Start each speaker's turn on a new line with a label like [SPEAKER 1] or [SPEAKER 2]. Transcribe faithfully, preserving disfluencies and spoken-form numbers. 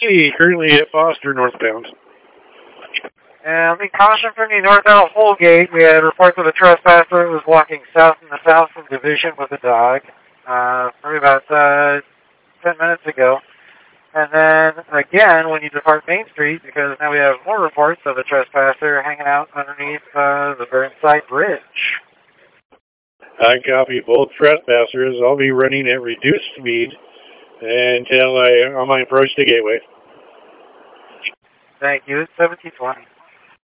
[SPEAKER 1] Gateway, currently at Foster northbound.
[SPEAKER 2] And in caution from the northbound Holgate, we had reports of a trespasser who was walking south in the south from Division with a dog, uh, probably about uh, ten minutes ago. And then again, when you depart Main Street, because now we have more reports of a trespasser hanging out underneath uh, the Burnside Bridge.
[SPEAKER 1] I copy both trespassers. I'll be running at reduced speed until I on my approach to Gateway.
[SPEAKER 2] Thank you. It's seventeen twenty.